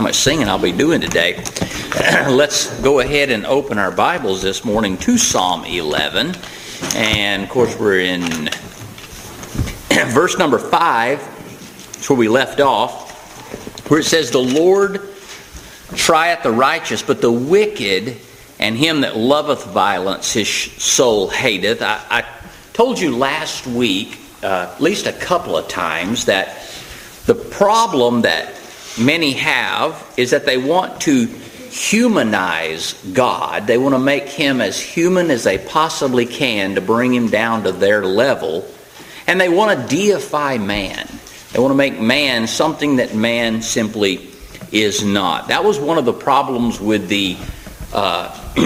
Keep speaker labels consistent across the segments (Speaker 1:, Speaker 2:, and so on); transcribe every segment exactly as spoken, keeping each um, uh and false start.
Speaker 1: much singing I'll be doing today. Let's go ahead and open our Bibles this morning to Psalm eleven. And, of course, we're in verse number five. That's where we left off, where it says, "The Lord trieth the righteous, but the wicked and him that loveth violence his soul hateth." I, I told you last week, uh, at least a couple of times, that the problem that many have is that they want to humanize God. They want to make him as human as they possibly can to bring him down to their level. And they want to deify man. They want to make man something that man simply is not. That was one of the problems with the uh,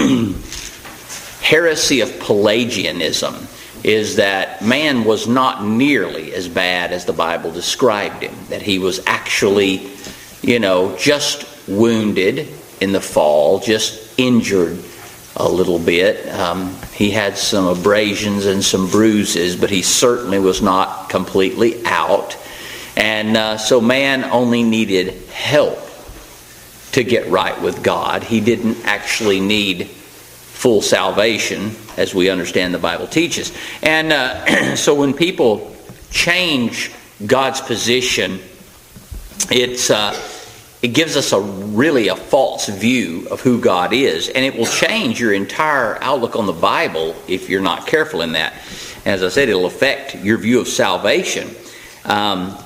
Speaker 1: heresy of Pelagianism, is that man was not nearly as bad as the Bible described him. That he was actually, you know, just wounded in the fall, just injured a little bit. Um, he had some abrasions and some bruises, but he certainly was not completely out. And uh, so man only needed help to get right with God. He didn't actually need full salvation, as we understand the Bible teaches. And uh, so when people change God's position, it's uh, it gives us a really a false view of who God is, and it will change your entire outlook on the Bible if you're not careful in that. As I said, it'll affect your view of salvation. Um,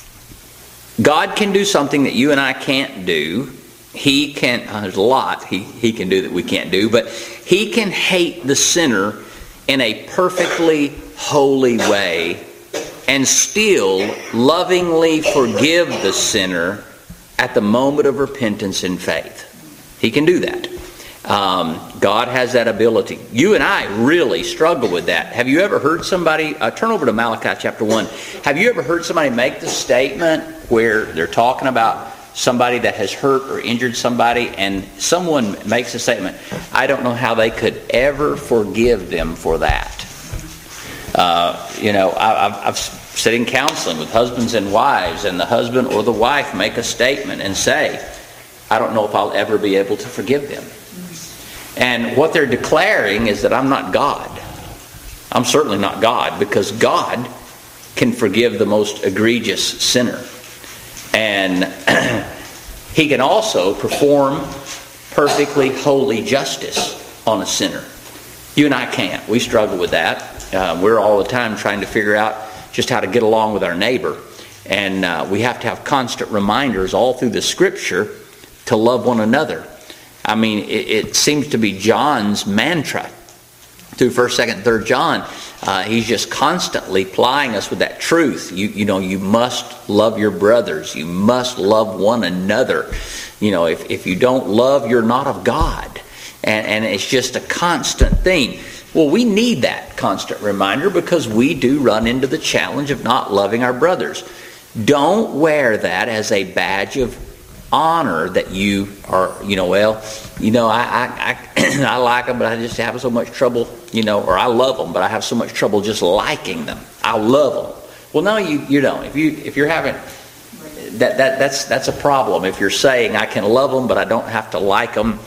Speaker 1: God can do something that you and I can't do. He can, uh, there's a lot he, he can do that we can't do, but he can hate the sinner in a perfectly holy way and still lovingly forgive the sinner at the moment of repentance and faith. He can do that. Um, God has that ability. You and I really struggle with that. Have you ever heard somebody, uh, turn over to Malachi chapter one, have you ever heard somebody make the statement where they're talking about somebody that has hurt or injured somebody, and someone makes a statement, "I don't know how they could ever forgive them for that." Uh, you know, I, I've, I've sat in counseling with husbands and wives, and the husband or the wife make a statement and say, "I don't know if I'll ever be able to forgive them." And what they're declaring is that I'm not God. I'm certainly not God, because God can forgive the most egregious sinner. And he can also perform perfectly holy justice on a sinner. You and I can't. We struggle with that. Uh, we're all the time trying to figure out just how to get along with our neighbor. And uh, we have to have constant reminders all through the Scripture to love one another. I mean, it, it seems to be John's mantra through first, second, third John. Uh, he's just constantly plying us with that truth. You, you know, you must love your brothers. You must love one another. You know, if, if you don't love, you're not of God. And, and it's just a constant thing. Well, we need that constant reminder because we do run into the challenge of not loving our brothers. Don't wear that as a badge of honor that you are, you know, well, you know, I I, I, I like them, but I just have so much trouble, you know, or I love them, but I have so much trouble just liking them. I love them. Well, no, you you don't. If you if you're having that that that's that's a problem. If you're saying I can love them, but I don't have to like them.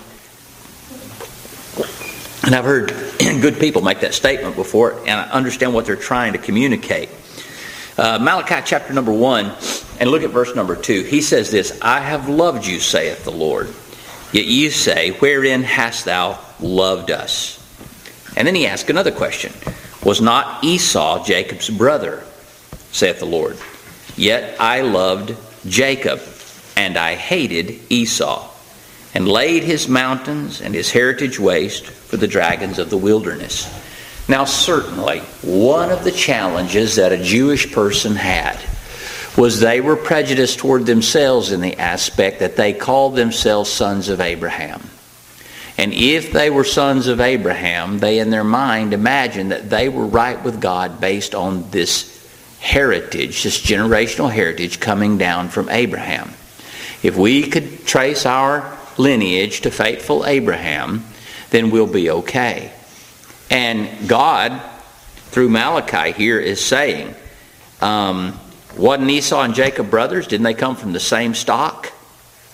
Speaker 1: And I've heard good people make that statement before, and I understand what they're trying to communicate. Uh, Malachi chapter number one, and look at verse number two. He says this, "I have loved you, saith the Lord. Yet ye say, wherein hast thou loved us?" And then he asks another question. "Was not Esau Jacob's brother, saith the Lord? Yet I loved Jacob, and I hated Esau, and laid his mountains and his heritage waste for the dragons of the wilderness." Now, certainly, one of the challenges that a Jewish person had was they were prejudiced toward themselves in the aspect that they called themselves sons of Abraham. And if they were sons of Abraham, they in their mind imagined that they were right with God based on this heritage, this generational heritage coming down from Abraham. If we could trace our lineage to faithful Abraham, then we'll be okay. And God, through Malachi here, is saying, um, wasn't Esau and Jacob brothers? Didn't they come from the same stock?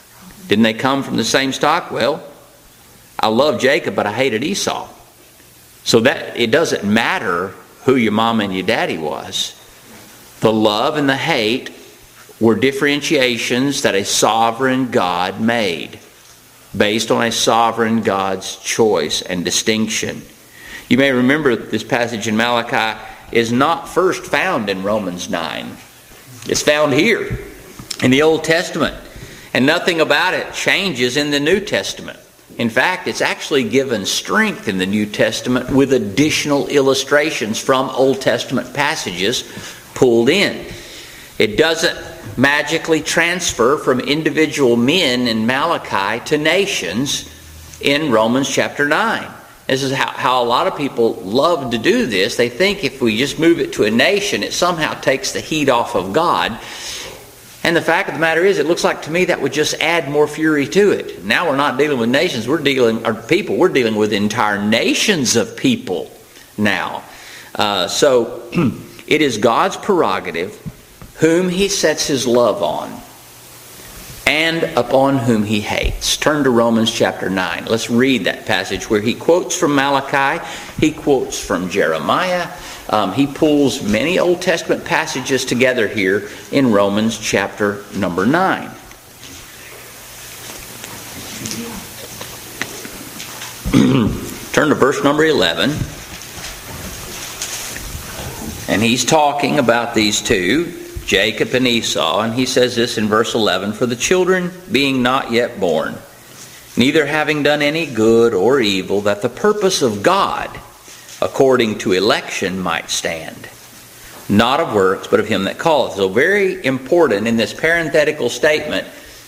Speaker 1: Didn't they come from the same stock? Well, I love Jacob, but I hated Esau. So that it doesn't matter who your mom and your daddy was. The love and the hate were differentiations that a sovereign God made based on a sovereign God's choice and distinction. You may remember this passage in Malachi is not first found in Romans nine. It's found here in the Old Testament. And nothing about it changes in the New Testament. In fact, it's actually given strength in the New Testament with additional illustrations from Old Testament passages pulled in. It doesn't magically transfer from individual men in Malachi to nations in Romans chapter nine. This is how, how a lot of people love to do this. They think if we just move it to a nation, it somehow takes the heat off of God. And the fact of the matter is, it looks like to me that would just add more fury to it. Now we're not dealing with nations, we're dealing, or people, we're dealing with entire nations of people now. Uh, so it is God's prerogative whom He sets His love on and upon whom He hates. Turn to Romans chapter nine. Let's read that passage where he quotes from Malachi, he quotes from Jeremiah. Um, he pulls many Old Testament passages together here in Romans chapter number nine. Turn to verse number eleven. And he's talking about these two, Jacob and Esau, and he says this in verse eleven, "For the children being not yet born, neither having done any good or evil, that the purpose of God according to election might stand, not of works, but of him that calleth." So very important in this parenthetical statement,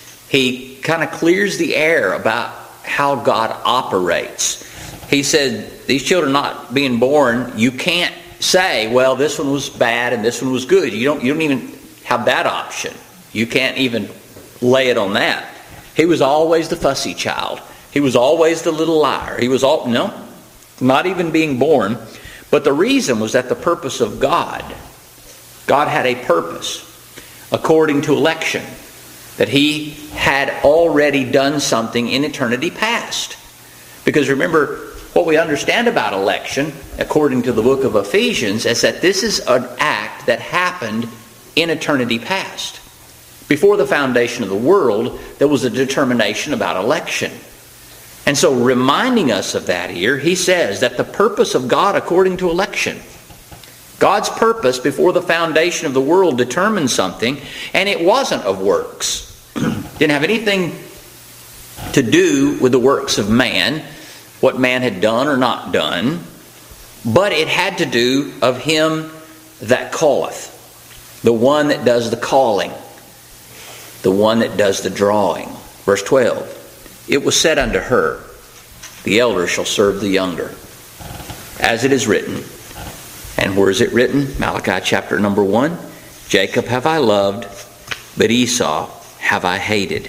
Speaker 1: he kind of clears the air about how God operates. He said, these children not being born, you can't say, well, this one was bad and this one was good. You don't, you don't even have that option. You can't even lay it on that. He was always the fussy child. He was always the little liar. He was all, no, not even being born. But the reason was that the purpose of God, God had a purpose according to election, that He had already done something in eternity past. Because remember, what we understand about election, according to the book of Ephesians, is that this is an act that happened in eternity past. Before the foundation of the world, there was a determination about election. And so reminding us of that here, he says that the purpose of God according to election, God's purpose before the foundation of the world determined something, and it wasn't of works. Didn't have anything to do with the works of man, what man had done or not done, but it had to do of him that calleth, the one that does the calling, the one that does the drawing. Verse twelve, "It was said unto her, the elder shall serve the younger, as it is written." And where is it written? Malachi chapter number one, "Jacob have I loved, but Esau have I hated."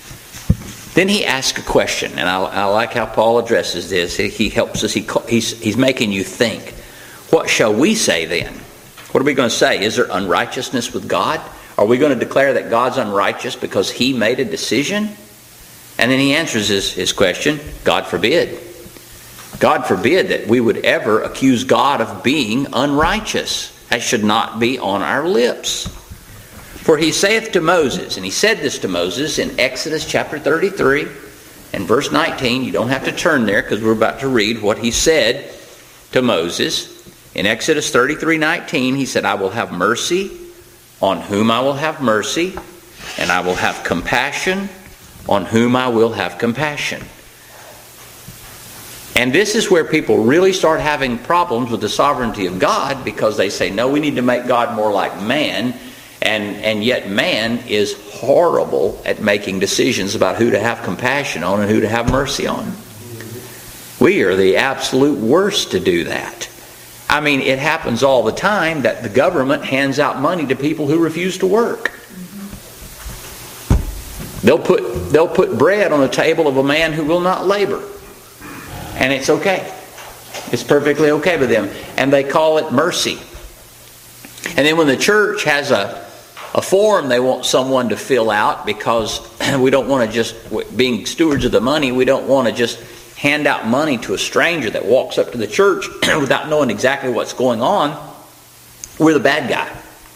Speaker 1: Then he asks a question, and I, I like how Paul addresses this. He helps us. He, he's, he's making you think. What shall we say then? What are we going to say? Is there unrighteousness with God? Are we going to declare that God's unrighteous because He made a decision? And then he answers his, his question, God forbid. God forbid that we would ever accuse God of being unrighteous. That should not be on our lips. For he saith to Moses, and he said this to Moses in Exodus chapter thirty-three and verse nineteen. You don't have to turn there because we're about to read what he said to Moses. In Exodus thirty-three nineteen, he said, "I will have mercy on whom I will have mercy, and I will have compassion on whom I will have compassion." And this is where people really start having problems with the sovereignty of God, because they say, no, we need to make God more like man. And, and yet man is horrible at making decisions about who to have compassion on and who to have mercy on. We are the absolute worst to do that. I mean, it happens all the time that the government hands out money to people who refuse to work. They'll put, they'll put bread on the table of a man who will not labor. And it's okay. It's perfectly okay with them. And they call it mercy. And then when the church has a A form they want someone to fill out because we don't want to just, being stewards of the money, we don't want to just hand out money to a stranger that walks up to the church without knowing exactly what's going on. We're the bad guy.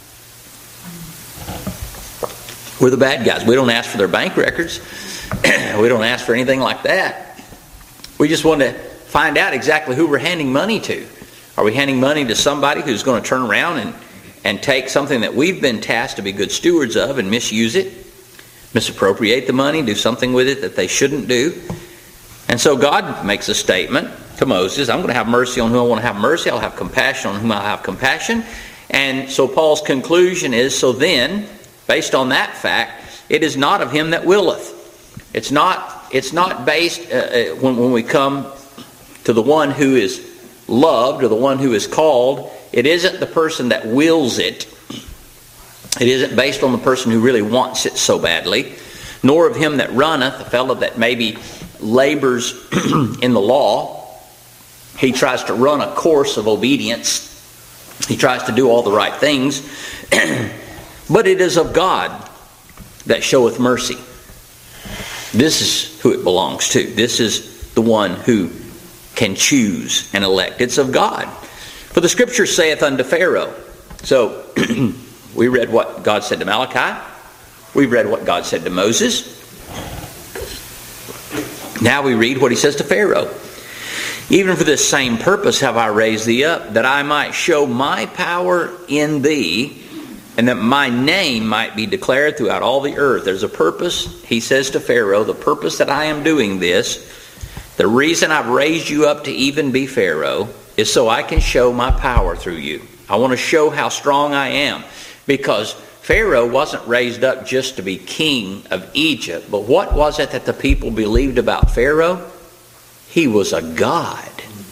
Speaker 1: We're the bad guys. We don't ask for their bank records. We don't ask for anything like that. We just want to find out exactly who we're handing money to. Are we handing money to somebody who's going to turn around and, and take something that we've been tasked to be good stewards of and misuse it, misappropriate the money, do something with it that they shouldn't do? And so God makes a statement to Moses, I'm going to have mercy on whom I want to have mercy. I'll have compassion on whom I have compassion. And so Paul's conclusion is, so then, based on that fact, it is not of him that willeth. It's not, it's not based, uh, when, when we come to the one who is loved or the one who is called, it isn't the person that wills it. It isn't based on the person who really wants it so badly. Nor of him that runneth, the fellow that maybe labors in the law. He tries to run a course of obedience. He tries to do all the right things. But it is of God that showeth mercy. This is who it belongs to. This is the one who can choose and elect. It's of God. For the Scripture saith unto Pharaoh. So, we read what God said to Malachi. We've read what God said to Moses. Now we read what he says to Pharaoh. Even for this same purpose have I raised thee up, that I might show my power in thee, and that my name might be declared throughout all the earth. There's a purpose, he says to Pharaoh, the purpose that I am doing this, the reason I've raised you up to even be Pharaoh, is so I can show my power through you. I want to show how strong I am. Because Pharaoh wasn't raised up just to be king of Egypt. But what was it that the people believed about Pharaoh? He was a god.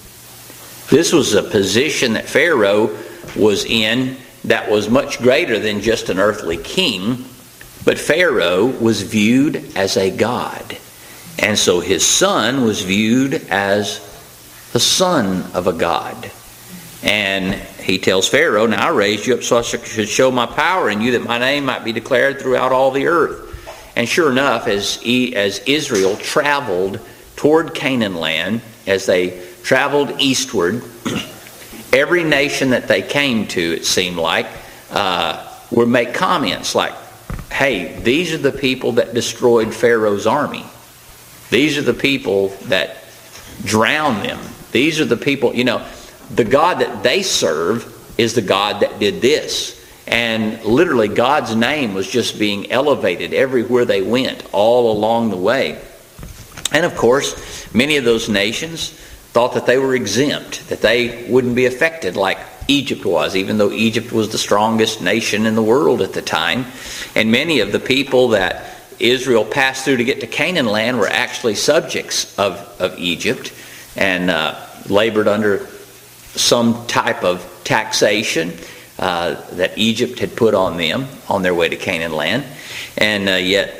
Speaker 1: This was a position that Pharaoh was in that was much greater than just an earthly king. But Pharaoh was viewed as a god. And so his son was viewed as the son of a god. And he tells Pharaoh, now I raised you up so I should show my power in you, that my name might be declared throughout all the earth. And sure enough, as, as Israel traveled toward Canaan land, as they traveled eastward, every nation that they came to, it seemed like, uh, would make comments like, hey, these are the people that destroyed Pharaoh's army. These are the people that drowned them. These are the people, you know, the God that they serve is the God that did this. And literally God's name was just being elevated everywhere they went, all along the way. And of course, many of those nations thought that they were exempt, that they wouldn't be affected like Egypt was, even though Egypt was the strongest nation in the world at the time. And many of the people that Israel passed through to get to Canaan land were actually subjects of, of Egypt and uh, labored under some type of taxation uh, that Egypt had put on them on their way to Canaan land. And uh, yet,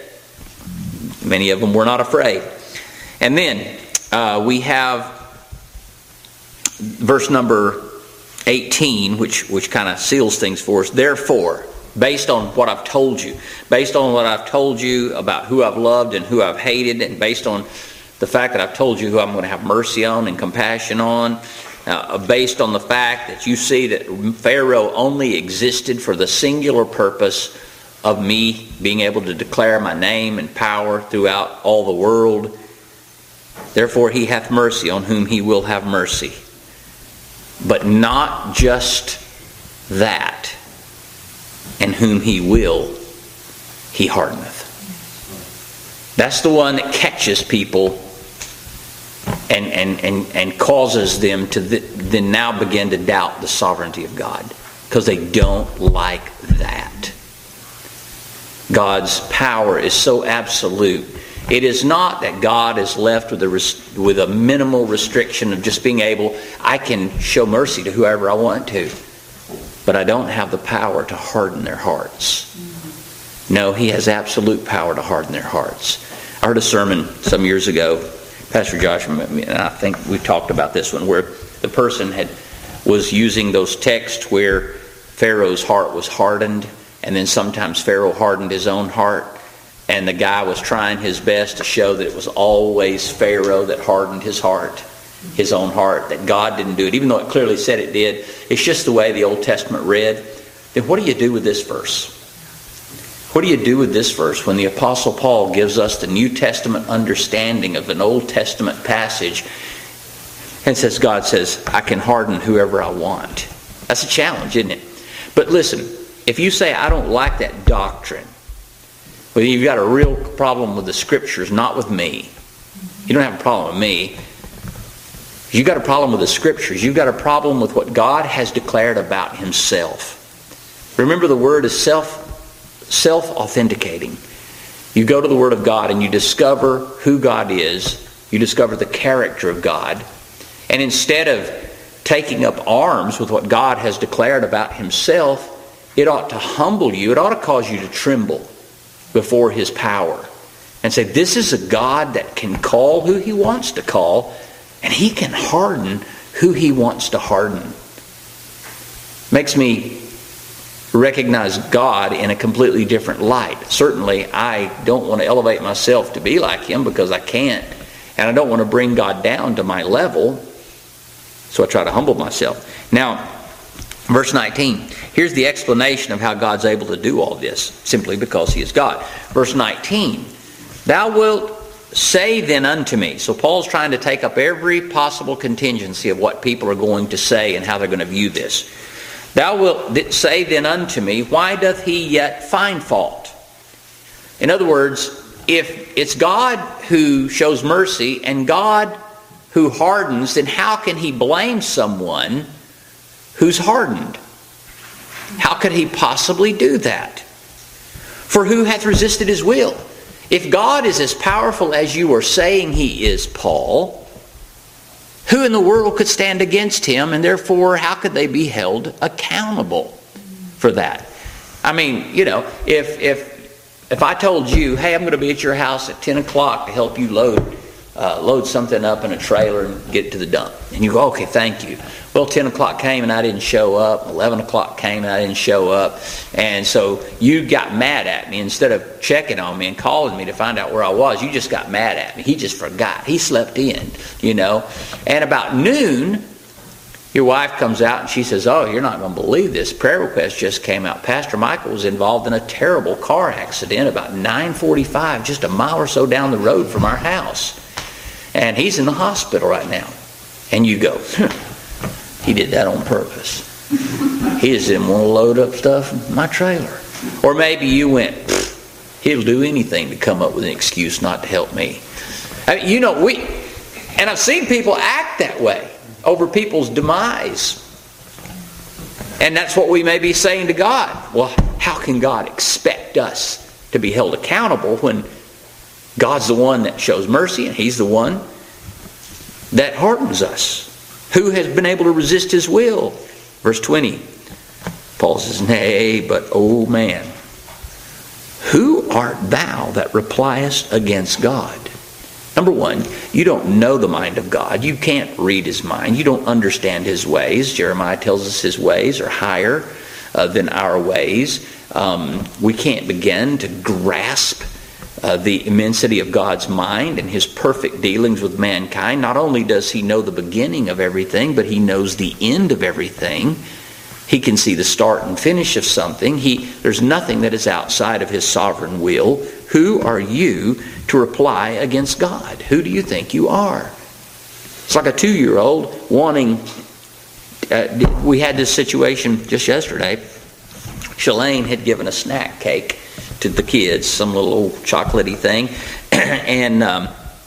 Speaker 1: many of them were not afraid. And then uh, we have verse number eighteen, which, which kind of seals things for us. Therefore, based on what I've told you, based on what I've told you about who I've loved and who I've hated, and based on the fact that I've told you who I'm going to have mercy on and compassion on, uh, based on the fact that you see that Pharaoh only existed for the singular purpose of me being able to declare my name and power throughout all the world. Therefore he hath mercy on whom he will have mercy. But not just that. And whom he will, he hardeneth. That's the one that catches people and, and, and, and causes them to th- then now begin to doubt the sovereignty of God. Because they don't like that. God's power is so absolute. It is not that God is left with a, res- with a minimal restriction of just being able, I can show mercy to whoever I want to. But I don't have the power to harden their hearts. No, he has absolute power to harden their hearts. I heard a sermon some years ago, Pastor Josh, and I think we talked about this one, where the person had was using those texts where Pharaoh's heart was hardened, And then sometimes Pharaoh hardened his own heart. And the guy was trying his best to show that it was always Pharaoh that hardened his heart, his own heart, that God didn't do it, even though it clearly said it did. It's just the way the Old Testament read. Then what do you do with this verse? What do you do with this verse when the Apostle Paul gives us the New Testament understanding of an Old Testament passage and says, God says, I can harden whoever I want? That's a challenge, isn't it? But listen, if you say, I don't like that doctrine, well, you've got a real problem with the Scriptures, not with me. You don't have a problem with me. You've got a problem with the Scriptures. You've got a problem with what God has declared about Himself. Remember, the Word is self, self-authenticating. You go to the Word of God and you discover who God is. You discover the character of God. And instead of taking up arms with what God has declared about Himself, it ought to humble you. It ought to cause you to tremble before His power and say, this is a God that can call who He wants to call, and He can harden who He wants to harden. Makes me recognize God in a completely different light. Certainly, I don't want to elevate myself to be like Him, because I can't, and I don't want to bring God down to my level, so I try to humble myself. Now, verse nineteen. Here's the explanation of how God's able to do all this, simply because He is God. Verse nineteen, thou wilt say then unto me. So Paul's trying to take up every possible contingency of what people are going to say and how they're going to view this. Thou wilt say then unto me, why doth he yet find fault? In other words, if it's God who shows mercy and God who hardens, then how can He blame someone who's hardened? How could He possibly do that? For who hath resisted His will? If God is as powerful as you are saying He is, Paul, who in the world could stand against Him? And therefore, how could they be held accountable for that? I mean, you know, if if if I told you, hey, I'm going to be at your house at ten o'clock to help you load uh, load something up in a trailer and get it to the dump, and you go, okay, thank you. Well, ten o'clock came and I didn't show up. eleven o'clock came and I didn't show up. And so you got mad at me. Instead of checking on me and calling me to find out where I was, you just got mad at me. He just forgot. He slept in, you know. And about noon, your wife comes out and she says, oh, you're not going to believe this. Prayer request just came out. Pastor Michael was involved in a terrible car accident about nine forty-five, just a mile or so down the road from our house. And he's in the hospital right now. And you go, he did that on purpose. He just didn't want to load up stuff in my trailer. Or maybe you went, he'll do anything to come up with an excuse not to help me. I mean, you know, we, and I've seen people act that way over people's demise. And that's what we may be saying to God. Well, how can God expect us to be held accountable when God's the one that shows mercy and He's the one that hardens us? Who has been able to resist His will? Verse twenty, Paul says, nay, but, O man, who art thou that repliest against God? Number one, you don't know the mind of God. You can't read His mind. You don't understand His ways. Jeremiah tells us His ways are higher uh, than our ways. Um, we can't begin to grasp Uh, the immensity of God's mind and His perfect dealings with mankind. Not only does He know the beginning of everything, but He knows the end of everything. He can see the start and finish of something. He, there's nothing that is outside of His sovereign will. Who are you to reply against God? Who do you think you are? It's like a two-year-old wanting... Uh, we had this situation just yesterday. Shalane had given a snack cake to the kids, some little old chocolatey thing, and um,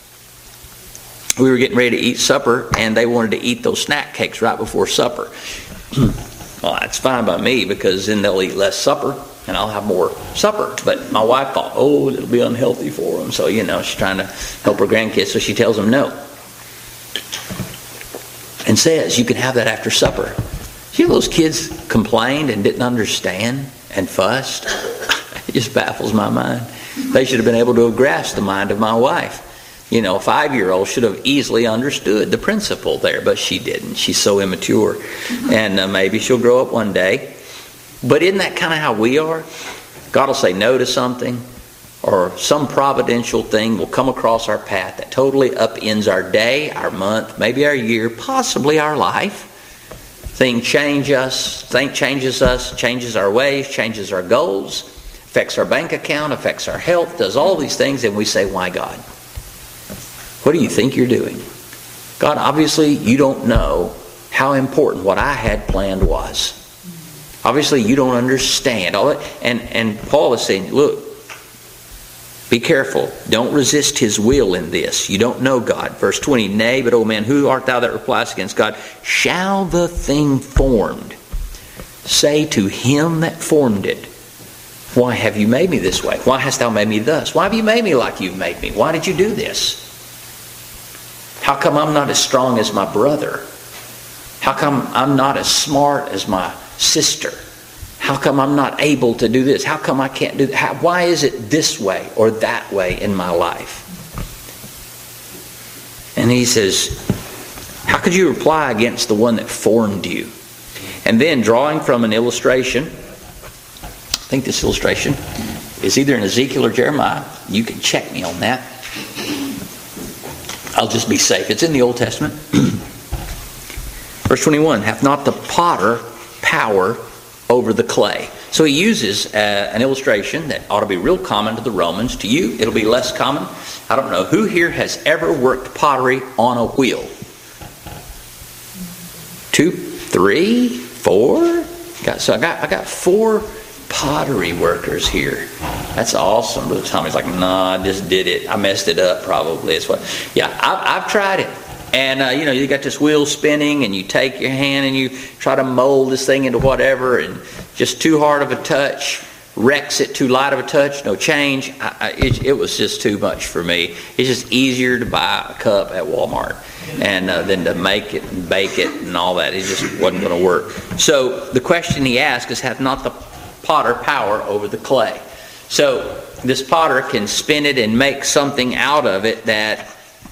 Speaker 1: we were getting ready to eat supper, and they wanted to eat those snack cakes right before supper. Well, that's fine by me, because then they'll eat less supper, and I'll have more supper. But my wife thought, oh, it'll be unhealthy for them. So, you know, she's trying to help her grandkids, so she tells them no. And says, you can have that after supper. You know, those kids complained and didn't understand and fussed. It just baffles my mind. They should have been able to have grasped the mind of my wife. You know, a five-year-old should have easily understood the principle there, but she didn't. She's so immature. And uh, maybe she'll grow up one day. But isn't that kind of how we are? God will say no to something, or some providential thing will come across our path that totally upends our day, our month, maybe our year, possibly our life. Thing change us, thing changes us, changes our ways, changes our goals, affects our bank account, affects our health, does all these things, and we say, why God? What do you think you're doing? God, obviously you don't know how important what I had planned was. Obviously you don't understand all that. And, and Paul is saying, look, be careful. Don't resist his will in this. You don't know God. Verse twenty, nay, but O man, who art thou that repliest against God? Shall the thing formed say to him that formed it, why have you made me this way? Why hast thou made me thus? Why have you made me like you've made me? Why did you do this? How come I'm not as strong as my brother? How come I'm not as smart as my sister? How come I'm not able to do this? How come I can't do that? Why is it this way or that way in my life? And he says, how could you reply against the one that formed you? And then drawing from an illustration, I think this illustration is either in Ezekiel or Jeremiah. You can check me on that. I'll just be safe. It's in the Old Testament. Verse twenty-one, hath not the potter power over the clay? So he uses uh, an illustration that ought to be real common to the Romans. To you, it'll be less common. I don't know who here has ever worked pottery on a wheel. Two, three, four. Got, so I got I got four pottery workers here. That's awesome. Brother Tommy's like, nah, I just did it. I messed it up probably. It's what. Yeah, I've, I've tried it. And, uh, you know, you got this wheel spinning and you take your hand and you try to mold this thing into whatever, and just too hard of a touch wrecks it, too light of a touch, no change. I, I, it, it was just too much for me. It's just easier to buy a cup at Walmart and uh, than to make it and bake it and all that. It just wasn't going to work. So the question he asked is, hath not the potter power over the clay? So this potter can spin it and make something out of it that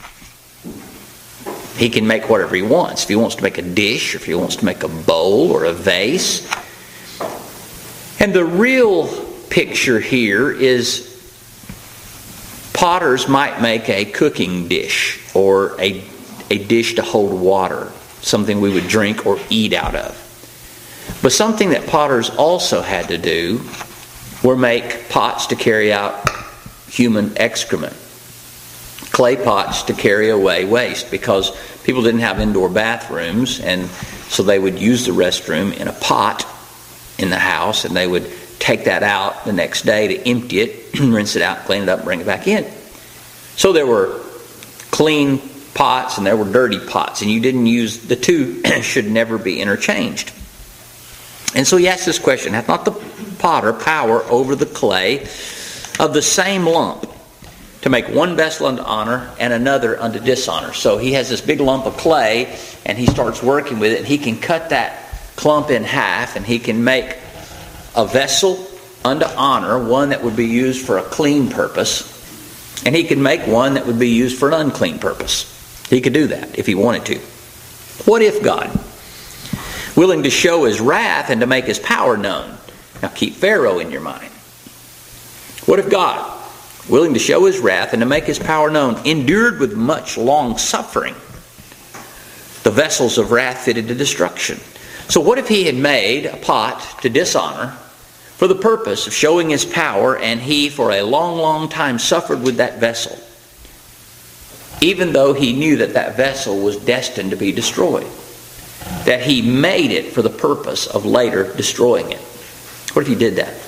Speaker 1: he can make whatever he wants. If he wants to make a dish, or if he wants to make a bowl or a vase. And the real picture here is potters might make a cooking dish or a, a dish to hold water, something we would drink or eat out of. But something that potters also had to do were make pots to carry out human excrement. Clay pots to carry away waste, because people didn't have indoor bathrooms, and so they would use the restroom in a pot in the house, and they would take that out the next day to empty it, rinse it out, clean it up, and bring it back in. So there were clean pots and there were dirty pots, and you didn't use, the two should never be interchanged. And so he asked this question, hath not the potter power over the clay of the same lump, to make one vessel unto honor and another unto dishonor? So he has this big lump of clay, and he starts working with it, and he can cut that clump in half, and he can make a vessel unto honor, one that would be used for a clean purpose, and he can make one that would be used for an unclean purpose. He could do that if he wanted to. What if God, willing to show his wrath and to make his power known? Now keep Pharaoh in your mind. What if God, willing to show his wrath and to make his power known, endured with much long suffering the vessels of wrath fitted to destruction? So what if he had made a pot to dishonor for the purpose of showing his power, and he for a long, long time suffered with that vessel, even though he knew that that vessel was destined to be destroyed, that he made it for the purpose of later destroying it? What if he did that?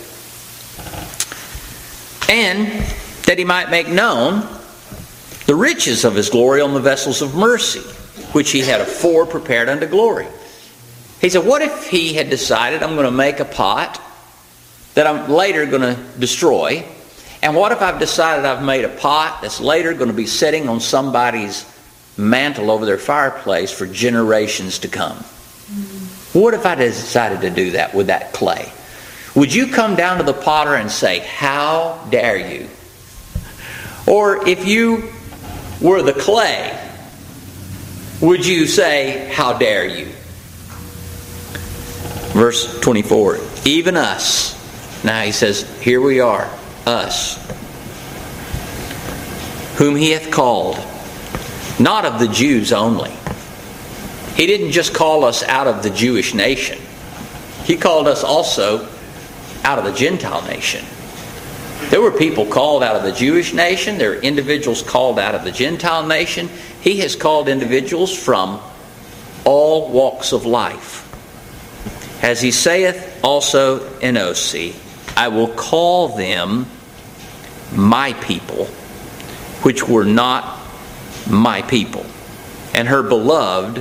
Speaker 1: And that he might make known the riches of his glory on the vessels of mercy, which he had afore prepared unto glory. He said, what if he had decided, I'm going to make a pot that I'm later going to destroy? And what if I've decided I've made a pot that's later going to be sitting on somebody's mantle over their fireplace for generations to come? Mm-hmm. What if I decided to do that with that clay? Would you come down to the potter and say, how dare you? Or if you were the clay, would you say, how dare you? Verse twenty-four, even us. Now he says, here we are, us, whom he hath called, not of the Jews only. He didn't just call us out of the Jewish nation. He called us also out of the Gentile nation. There were people called out of the Jewish nation. There are individuals called out of the Gentile nation. He has called individuals from all walks of life. As he saith also in Osee, I will call them my people, which were not my people, and her beloved,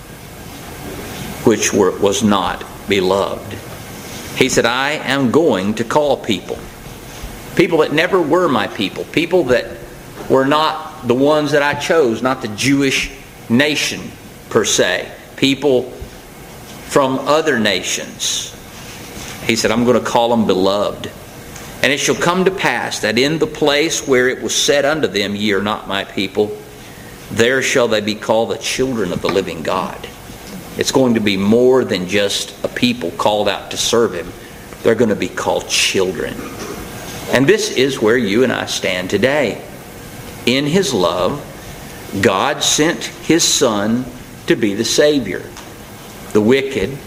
Speaker 1: which were, was not beloved. He said, I am going to call people. People that never were my people. People that were not the ones that I chose, not the Jewish nation per se. People from other nations. He said, I'm going to call them beloved. And it shall come to pass that in the place where it was said unto them, ye are not my people, there shall they be called the children of the living God. It's going to be more than just a people called out to serve Him. They're going to be called children. And this is where you and I stand today. In His love, God sent His Son to be the Savior. The wicked,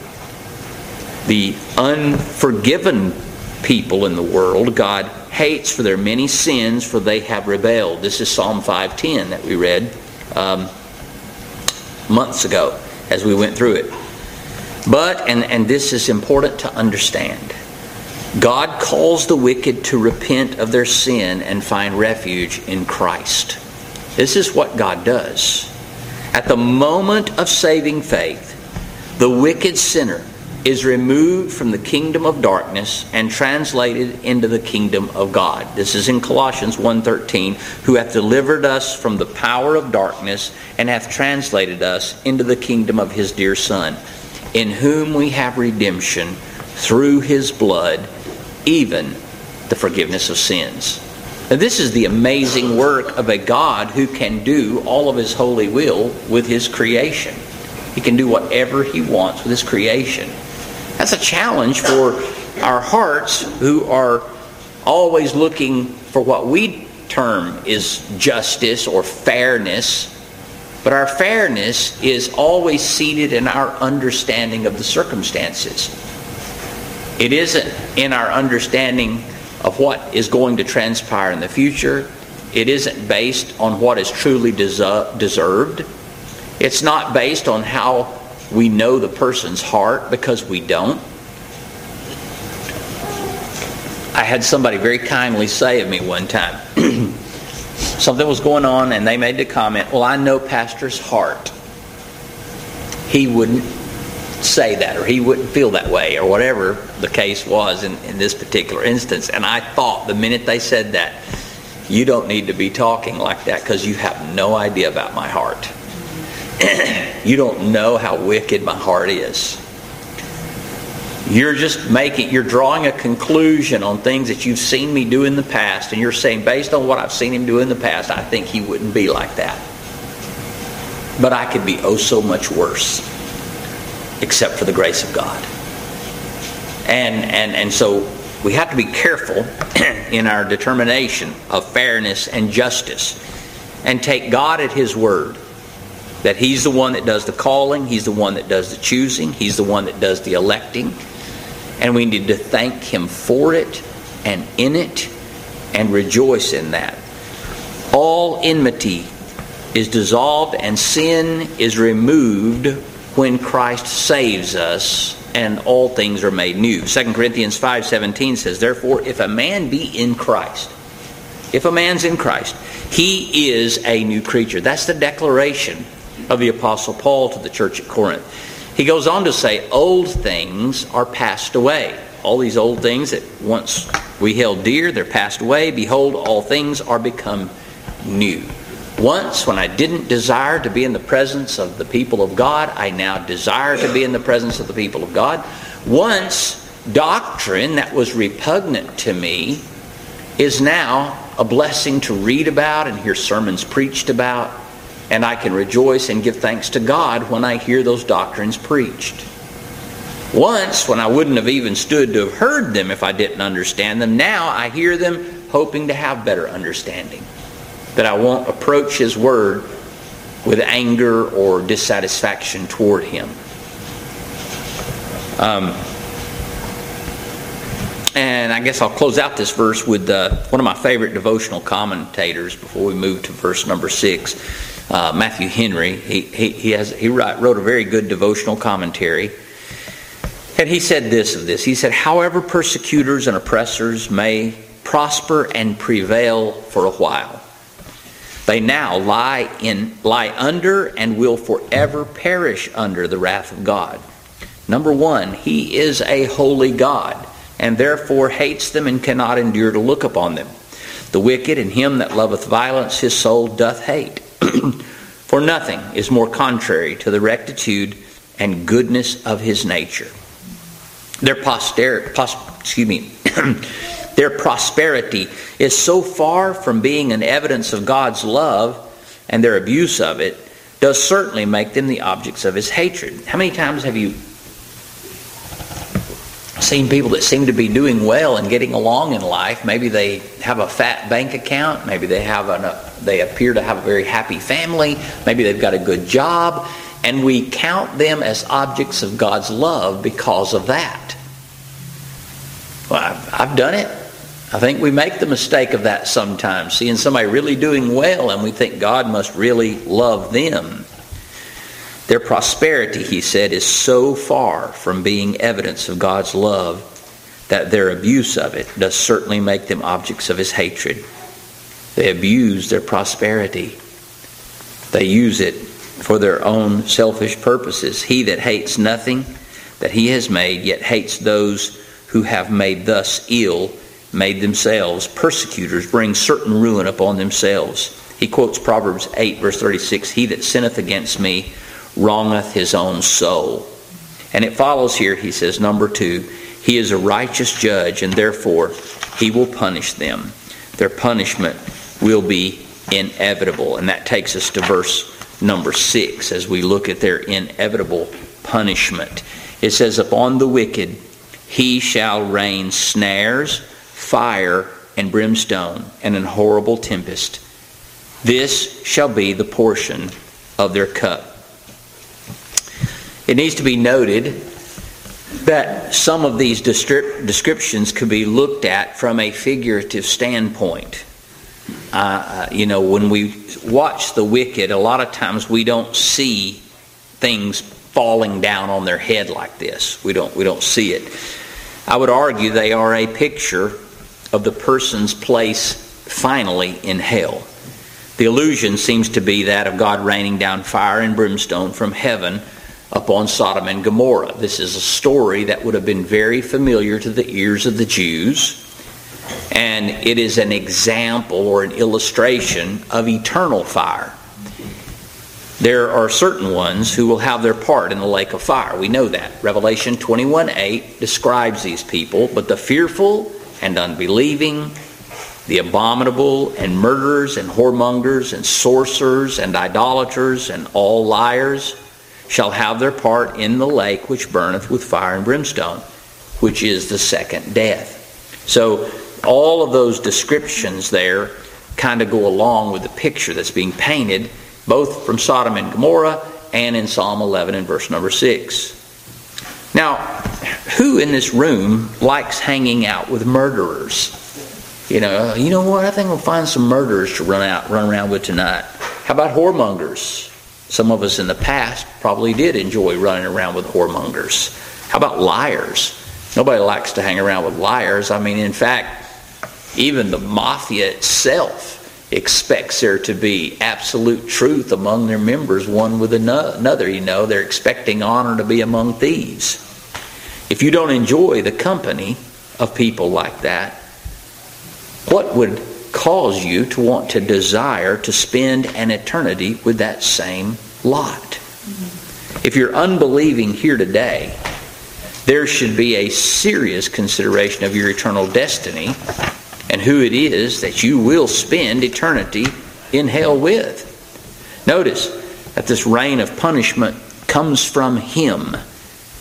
Speaker 1: the unforgiven people in the world, God hates for their many sins, for they have rebelled. This is Psalm five ten that we read um, months ago as we went through it. But, and, and this is important to understand, God calls the wicked to repent of their sin and find refuge in Christ. This is what God does. At the moment of saving faith, the wicked sinner is removed from the kingdom of darkness and translated into the kingdom of God. This is in Colossians one thirteen, who hath delivered us from the power of darkness and hath translated us into the kingdom of His dear Son, in whom we have redemption through His blood, even the forgiveness of sins. Now, this is the amazing work of a God who can do all of His holy will with His creation. He can do whatever He wants with His creation. That's a challenge for our hearts who are always looking for what we term is justice or fairness. But our fairness is always seated in our understanding of the circumstances. It isn't in our understanding of what is going to transpire in the future. It isn't based on what is truly deserved. It's not based on how we know the person's heart, because we don't. I had somebody very kindly say of me one time, something was going on and they made the comment, well, I know Pastor's heart. He wouldn't say that, or he wouldn't feel that way, or whatever the case was in, in this particular instance. And I thought the minute they said that, you don't need to be talking like that, because you have no idea about my heart. You don't know how wicked my heart is. You're just making, you're drawing a conclusion on things that you've seen me do in the past, and you're saying, based on what I've seen him do in the past, I think he wouldn't be like that. But I could be oh so much worse, except for the grace of God. And and and so we have to be careful in our determination of fairness and justice, and take God at His word. That He's the one that does the calling, He's the one that does the choosing, He's the one that does the electing. And we need to thank Him for it and in it and rejoice in that. All enmity is dissolved and sin is removed when Christ saves us and all things are made new. Second Corinthians five seventeen says, therefore, if a man be in Christ, if a man's in Christ, he is a new creature. That's the declaration of the Apostle Paul to the church at Corinth. He goes on to say, old things are passed away. All these old things that once we held dear, they're passed away. Behold, all things are become new. Once, when I didn't desire to be in the presence of the people of God, I now desire to be in the presence of the people of God. Once, doctrine that was repugnant to me is now a blessing to read about and hear sermons preached about. And I can rejoice and give thanks to God when I hear those doctrines preached. Once, when I wouldn't have even stood to have heard them if I didn't understand them, now I hear them hoping to have better understanding. That I won't approach His Word with anger or dissatisfaction toward Him. Um, and I guess I'll close out this verse with uh, one of my favorite devotional commentators before we move to verse number six, uh, Matthew Henry. He he, he has he wrote, wrote a very good devotional commentary. And he said this of this. He said, however persecutors and oppressors may prosper and prevail for a while, they now lie in lie under and will forever perish under the wrath of God. Number one, He is a holy God, and therefore hates them and cannot endure to look upon them. The wicked and him that loveth violence, his soul doth hate. For nothing is more contrary to the rectitude and goodness of His nature. Their posterity, pos, excuse me, their prosperity is so far from being an evidence of God's love, and their abuse of it does certainly make them the objects of His hatred. How many times have you seen people that seem to be doing well and getting along in life? Maybe they have a fat bank account. Maybe they have an, uh, they appear to have a very happy family. Maybe they've got a good job. And we count them as objects of God's love because of that. Well, I've, I've done it. I think we make the mistake of that sometimes, seeing somebody really doing well and we think God must really love them. Their prosperity, he said, is so far from being evidence of God's love that their abuse of it does certainly make them objects of His hatred. They abuse their prosperity. They use it for their own selfish purposes. He that hates nothing that He has made, yet hates those who have made thus ill, made themselves persecutors, bring certain ruin upon themselves. He quotes Proverbs eight, verse thirty-six, He that sinneth against me wrongeth his own soul. And it follows here, he says, number two, He is a righteous judge, and therefore He will punish them. Their punishment will be inevitable. And that takes us to verse number six as we look at their inevitable punishment. It says, upon the wicked He shall rain snares, fire, and brimstone, and an horrible tempest. This shall be the portion of their cup. It needs to be noted that some of these descriptions could be looked at from a figurative standpoint. Uh, you know, when we watch the wicked, a lot of times we don't see things falling down on their head like this. We don't, we don't see it. I would argue they are a picture of the person's place finally in hell. The illusion seems to be that of God raining down fire and brimstone from heaven upon Sodom and Gomorrah. This is a story that would have been very familiar to the ears of the Jews, and it is an example or an illustration of eternal fire. There are certain ones who will have their part in the lake of fire. We know that. Revelation twenty-one eight describes these people, but the fearful and unbelieving, the abominable and murderers and whoremongers and sorcerers and idolaters and all liars shall have their part in the lake which burneth with fire and brimstone, which is the second death. So all of those descriptions there kind of go along with the picture that's being painted both from Sodom and Gomorrah and in Psalm eleven and verse number six. Now, who in this room likes hanging out with murderers? You know, you know what? I think we'll find some murderers to run out, run around with tonight. How about whoremongers? Some of us in the past probably did enjoy running around with whoremongers. How about liars? Nobody likes to hang around with liars. I mean, in fact, even the mafia itself expects there to be absolute truth among their members, one with another. You know, they're expecting honor to be among thieves. If you don't enjoy the company of people like that, what would cause you to want to desire to spend an eternity with that same lot? Mm-hmm. If you're unbelieving here today, there should be a serious consideration of your eternal destiny and who it is that you will spend eternity in hell with. Notice that this reign of punishment comes from Him.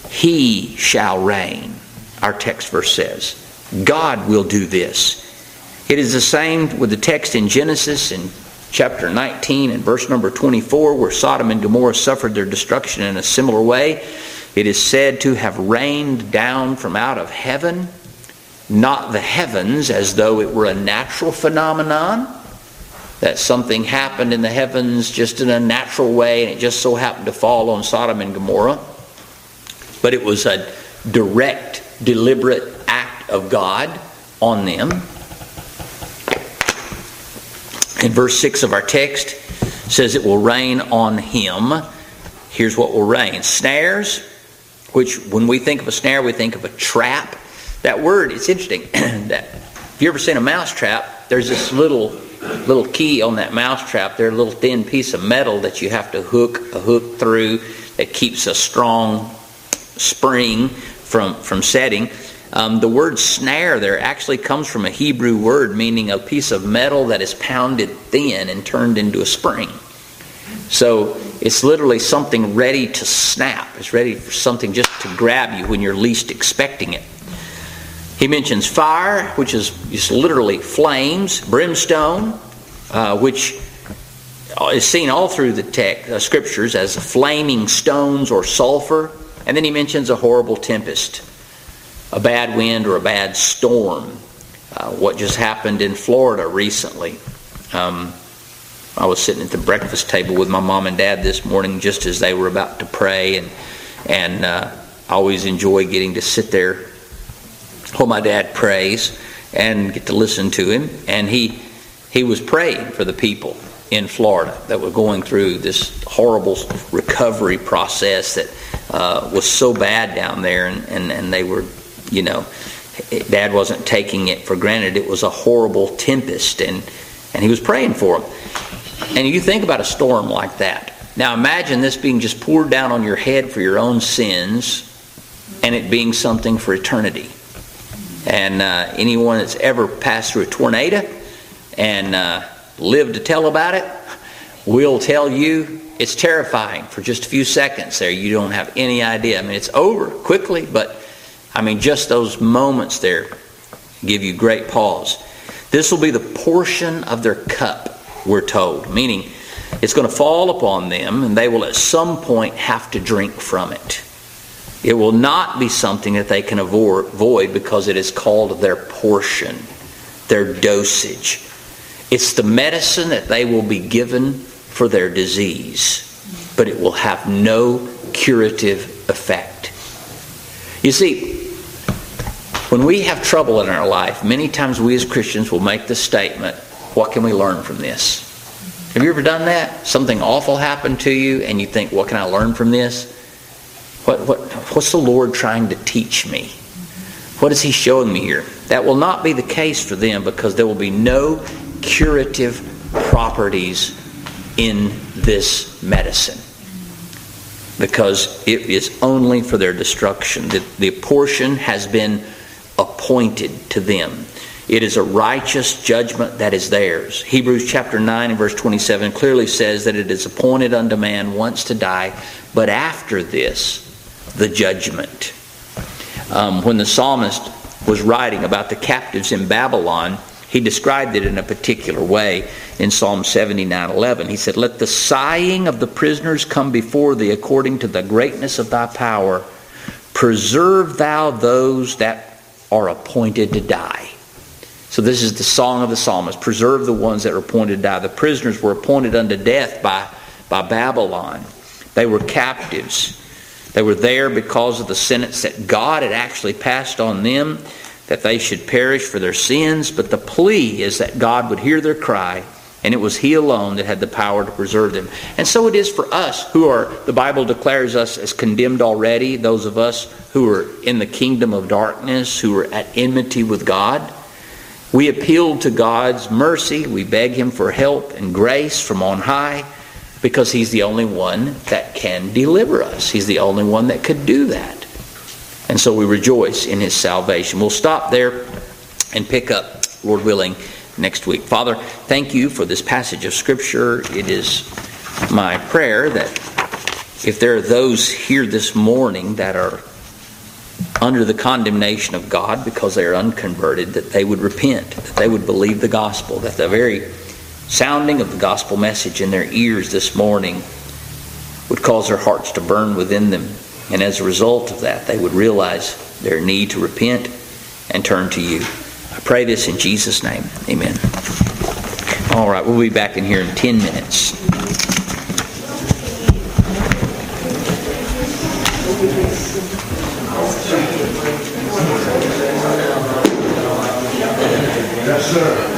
Speaker 1: He shall reign. Our text verse says, God will do this. It is the same with the text in Genesis in chapter nineteen and verse number twenty-four, where Sodom and Gomorrah suffered their destruction in a similar way. It is said to have rained down from out of heaven, not the heavens as though it were a natural phenomenon, that something happened in the heavens just in a natural way and it just so happened to fall on Sodom and Gomorrah. But it was a direct, deliberate act of God on them. In verse six of our text, it says it will rain on him. Here's what will rain. Snares, which when we think of a snare, we think of a trap. That word, it's interesting. that If you ever seen a mouse trap, there's this little little key on that mouse trap. There's a little thin piece of metal that you have to hook a hook through that keeps a strong spring from, from setting. Um, the word snare there actually comes from a Hebrew word meaning a piece of metal that is pounded thin and turned into a spring. So it's literally something ready to snap. It's ready for something just to grab you when you're least expecting it. He mentions fire, which is just literally flames, brimstone, uh, which is seen all through the text, uh, scriptures as flaming stones or sulfur. And then he mentions a horrible tempest, a bad wind or a bad storm. Uh, what just happened in Florida recently. Um, I was sitting at the breakfast table with my mom and dad this morning just as they were about to pray. And, and uh, I always enjoy getting to sit there while my dad prays and get to listen to him. And he he was praying for the people in Florida that were going through this horrible recovery process that uh, was so bad down there. And, and, and they were, you know, Dad wasn't taking it for granted. It was a horrible tempest. And, and he was praying for them. And you think about a storm like that. Now imagine this being just poured down on your head for your own sins and it being something for eternity. And uh, anyone that's ever passed through a tornado and uh, lived to tell about it will tell you it's terrifying for just a few seconds there. You don't have any idea. I mean, it's over quickly, but I mean, just those moments there give you great pause. This will be the portion of their cup, we're told, meaning it's going to fall upon them and they will at some point have to drink from it. It will not be something that they can avoid because it is called their portion, their dosage. It's the medicine that they will be given for their disease, but it will have no curative effect. You see, when we have trouble in our life, many times we as Christians will make the statement, what can we learn from this? Have you ever done that? Something awful happened to you and you think, what can I learn from this? What, what, what's the Lord trying to teach me? What is He showing me here? That will not be the case for them because there will be no curative properties in this medicine. Because it is only for their destruction. The, the portion has been appointed to them. It is a righteous judgment that is theirs. Hebrews chapter nine and verse twenty-seven clearly says that it is appointed unto man once to die, but after this, the judgment. Um, when the psalmist was writing about the captives in Babylon, he described it in a particular way in Psalm seventy-nine eleven. He said, let the sighing of the prisoners come before thee according to the greatness of thy power. Preserve thou those that are appointed to die. So this is the song of the psalmist. Preserve the ones that are appointed to die. The prisoners were appointed unto death by, by Babylon. They were captives. They were there because of the sentence that God had actually passed on them, that they should perish for their sins. But the plea is that God would hear their cry, and it was He alone that had the power to preserve them. And so it is for us who are, the Bible declares us as condemned already, those of us who are in the kingdom of darkness, who are at enmity with God. We appeal to God's mercy. We beg Him for help and grace from on high because He's the only one that can deliver us. He's the only one that could do that. And so we rejoice in His salvation. We'll stop there and pick up, Lord willing, next week. Father, thank You for this passage of Scripture. It is my prayer that if there are those here this morning that are under the condemnation of God because they are unconverted, that they would repent, that they would believe the gospel, that the very sounding of the gospel message in their ears this morning would cause their hearts to burn within them. And as a result of that, they would realize their need to repent and turn to you. I pray this in Jesus' name. Amen. All right, we'll be back in here in ten minutes.
Speaker 2: Yes, sir.